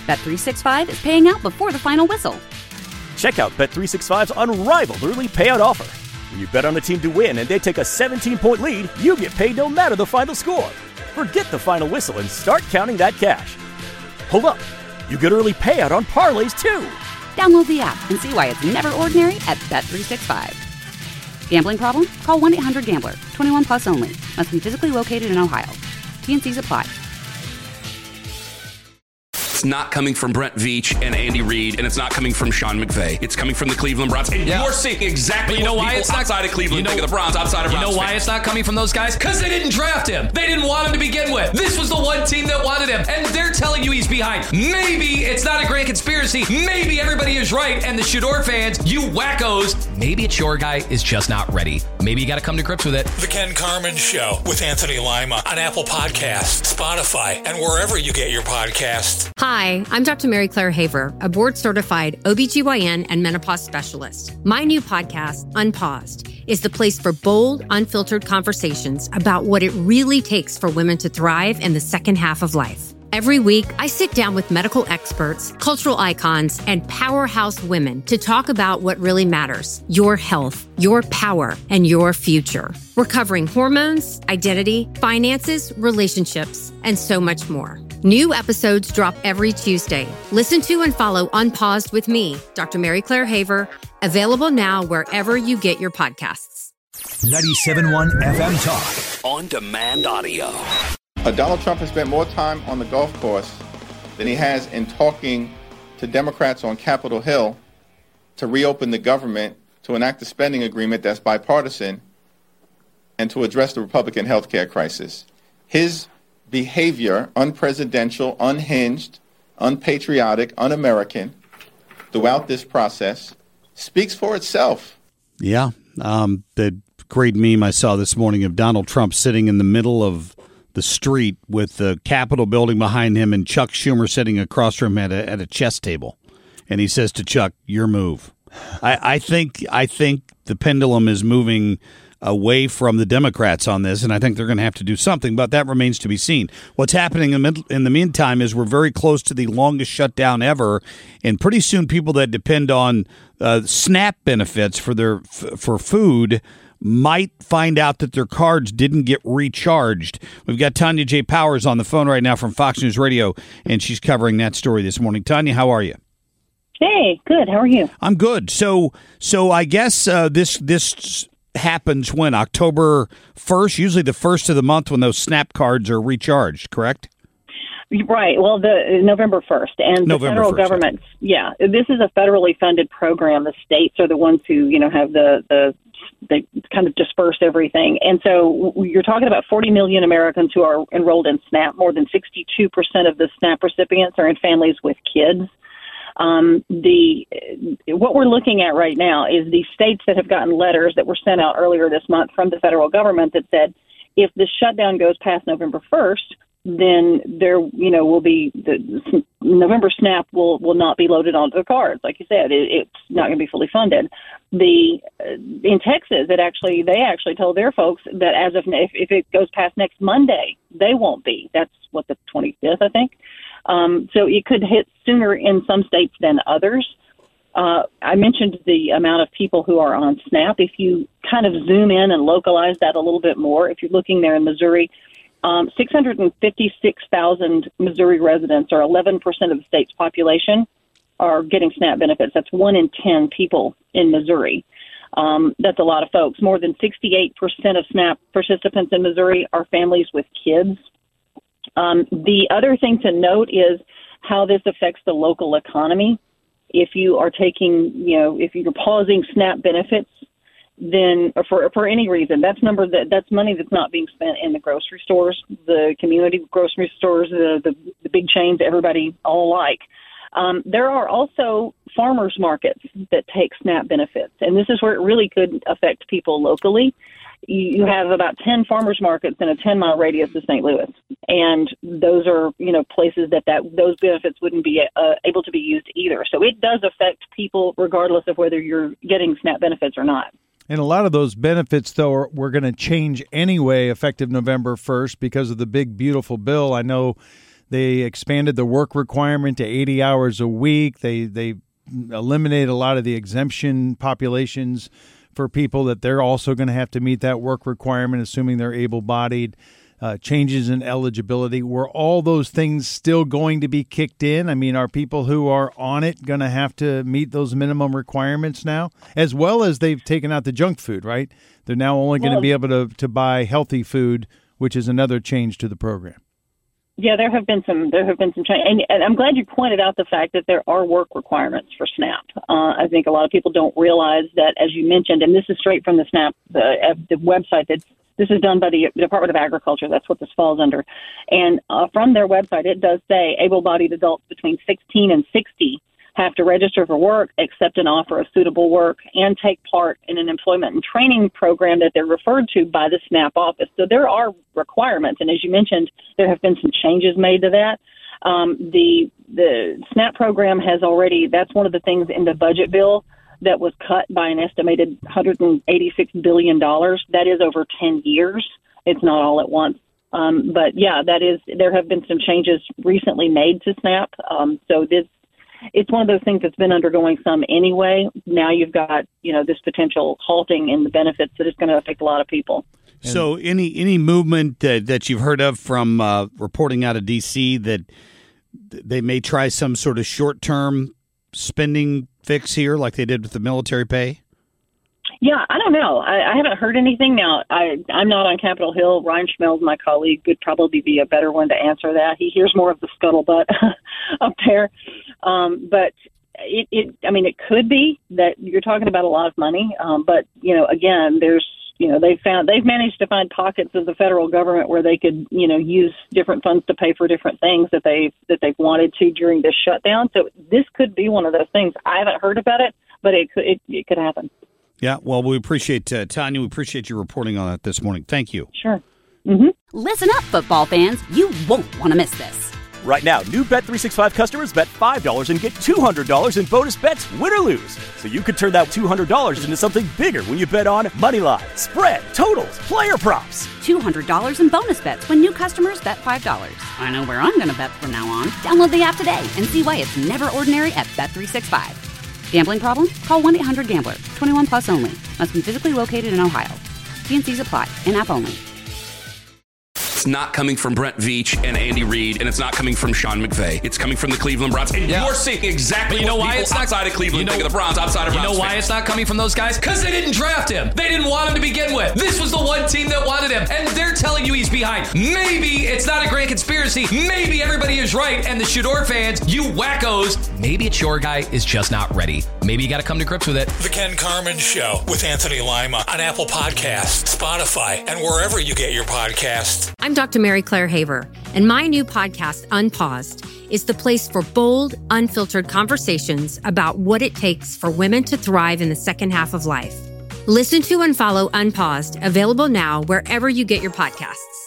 Bet365 is paying out before the final whistle. Check out Bet365's unrivaled early payout offer. When you bet on a team to win and they take a 17-point lead, you get paid no matter the final score. Forget the final whistle and start counting that cash. Hold up. You get early payout on parlays, too. Download the app and see why it's never ordinary at Bet365. Gambling problem? Call 1-800-GAMBLER. 21 plus only. Must be physically located in Ohio. T&Cs apply. It's not coming from Brent Veach and Andy Reid, and it's not coming from Sean McVay. It's coming from the Cleveland Browns. And you're seeing exactly what people outside of Cleveland think of the Browns, outside of Browns. You know why it's not coming from those guys? Because they didn't draft him. They didn't want him to begin with. This was the one team that wanted him, and they're telling you he's behind. Maybe it's not a grand conspiracy. Maybe everybody is right, and the Shador fans, you wackos, maybe it's your guy is just not ready. Maybe you got to come to grips with it. The Ken Carman Show with Anthony Lima on Apple Podcasts, Spotify, and wherever you get your podcasts. Hi, I'm Dr. Mary Claire Haver, a board-certified OBGYN and menopause specialist. My new podcast, Unpaused, is the place for bold, unfiltered conversations about what it really takes for women to thrive in the second half of life. Every week, I sit down with medical experts, cultural icons, and powerhouse women to talk about what really matters: your health, your power, and your future. We're covering hormones, identity, finances, relationships, and so much more. New episodes drop every Tuesday. Listen to and follow Unpaused with me, Dr. Mary Claire Haver, available now wherever you get your podcasts. 97.1 FM Talk. On demand audio. Donald Trump has spent more time on the golf course than he has in talking to Democrats on Capitol Hill to reopen the government, to enact a spending agreement that's bipartisan, and to address the Republican health care crisis. His behavior, unpresidential, unhinged, unpatriotic, un-American, throughout this process, speaks for itself. Yeah. The great meme I saw this morning of Donald Trump sitting in the middle of the street with the Capitol building behind him and Chuck Schumer sitting across from him at a chess table. And he says to Chuck, "Your move." I think the pendulum is moving away from the Democrats on this, and I think they're going to have to do something, but that remains to be seen. What's happening in the meantime is we're very close to the longest shutdown ever, and pretty soon people that depend on SNAP benefits for food might find out that their cards didn't get recharged. We've got Tanya J. Powers on the phone right now from Fox News Radio, and she's covering that story this morning. Tanya, how are you? Hey, good. How are you? I'm good. So I guess this happens when? October 1st, usually the first of the month when those SNAP cards are recharged, correct? Right. Well, the November 1st. And the federal 1st, government, this is a federally funded program. The states are the ones who, have they kind of disperse everything. And so you're talking about 40 million Americans who are enrolled in SNAP. More than 62% of the SNAP recipients are in families with kids. What we're looking at right now is the states that have gotten letters that were sent out earlier this month from the federal government that said, if the shutdown goes past November 1st, then there, will be the November SNAP will not be loaded onto the cards. Like you said, it's not going to be fully funded. In Texas, they actually told their folks that as of if it goes past next Monday, they won't be. That's the 25th, I think. So it could hit sooner in some states than others. I mentioned the amount of people who are on SNAP. If you kind of zoom in and localize that a little bit more, if you're looking there in Missouri, 656,000 Missouri residents, or 11% of the state's population, are getting SNAP benefits. That's 1 in 10 people in Missouri. That's a lot of folks. More than 68% of SNAP participants in Missouri are families with kids. The other thing to note is how this affects the local economy. If you are taking, if you're pausing SNAP benefits, then for any reason, that's money that's not being spent in the grocery stores, the community grocery stores, the big chains, everybody all alike. There are also farmers markets that take SNAP benefits, and this is where it really could affect people locally. You have about 10 farmers markets in a 10-mile radius of St. Louis, and those are, places that those benefits wouldn't be able to be used either. So it does affect people regardless of whether you're getting SNAP benefits or not. And a lot of those benefits, though, we're going to change anyway effective November 1st because of the big, beautiful bill. I know They expanded the work requirement to 80 hours a week. They eliminated a lot of the exemption populations for people that they're also going to have to meet that work requirement, assuming they're able-bodied. Changes in eligibility. Were all those things still going to be kicked in? I mean, are people who are on it going to have to meet those minimum requirements now? As well as they've taken out the junk food, right? They're now only going to be able to buy healthy food, which is another change to the program. Yeah, there have been some change, and I'm glad you pointed out the fact that there are work requirements for SNAP. I think a lot of people don't realize that, as you mentioned, and this is straight from the SNAP the website. This is done by the Department of Agriculture. That's what this falls under, and from their website, it does say able-bodied adults between 16 and 60 have to register for work, accept an offer of suitable work, and take part in an employment and training program that they're referred to by the SNAP office. So there are requirements, and as you mentioned, there have been some changes made to that. The SNAP program has already, that's one of the things in the budget bill that was cut by an estimated $186 billion. That is over 10 years. It's not all at once. But yeah, there have been some changes recently made to SNAP. So it's one of those things that's been undergoing some anyway. Now you've got, this potential halting in the benefits that is going to affect a lot of people. So any movement that you've heard of from reporting out of D.C. that they may try some sort of short-term spending fix here like they did with the military pay? Yeah, I don't know. I haven't heard anything. Now, I'm not on Capitol Hill. Ryan Schmelz, my colleague, would probably be a better one to answer that. He hears more of the scuttlebutt up there. But it could be that you're talking about a lot of money. But, again, they've managed to find pockets of the federal government where they could, use different funds to pay for different things that they've wanted to during this shutdown. So this could be one of those things. I haven't heard about it, but it could happen. Yeah, well, we appreciate, Tanya, we appreciate you reporting on that this morning. Thank you. Sure. Mm-hmm. Listen up, football fans. You won't want to miss this. Right now, new Bet365 customers bet $5 and get $200 in bonus bets, win or lose. So you could turn that $200 into something bigger when you bet on money line, spread, totals, player props. $200 in bonus bets when new customers bet $5. I know where I'm going to bet from now on. Download the app today and see why it's never ordinary at Bet365. Gambling problem? Call 1-800-GAMBLER. 21 plus only. Must be physically located in Ohio. T&Cs apply. In-app only. It's not coming from Brent Veach and Andy Reid, and it's not coming from Sean McVay. It's coming from the Cleveland Browns. And you're seeing exactly what people outside of Cleveland think of the Browns, outside of Browns. You know why it's not coming from those guys? Because they didn't draft him. They didn't want him to begin with. This was the one team that wanted him, and they're telling you he's behind. Maybe it's not a grand conspiracy. Maybe everybody is right, and the Shador fans, you wackos, maybe it's your guy is just not ready. Maybe you got to come to grips with it. The Ken Carman Show with Anthony Lima on Apple Podcasts, Spotify, and wherever you get your podcasts. I'm Dr. Mary Claire Haver, and my new podcast, Unpaused, is the place for bold, unfiltered conversations about what it takes for women to thrive in the second half of life. Listen to and follow Unpaused, available now wherever you get your podcasts.